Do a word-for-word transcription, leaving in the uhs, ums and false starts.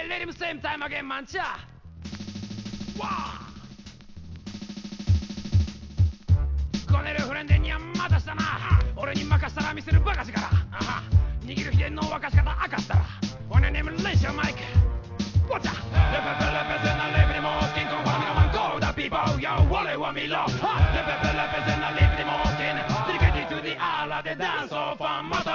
let him same time again, man, cha. Wow. こねるフレンデにはまたしたな。俺に任したら見せるバカ力。握る秘伝の沸かし方明かしたら。When I name it Lensha Mike. What's up? The people represent a living more skin. Come on, come on, go the people. Yo, Wally want me love. The people represent a living more skin. Dedicated to the Allah, the dance of fun.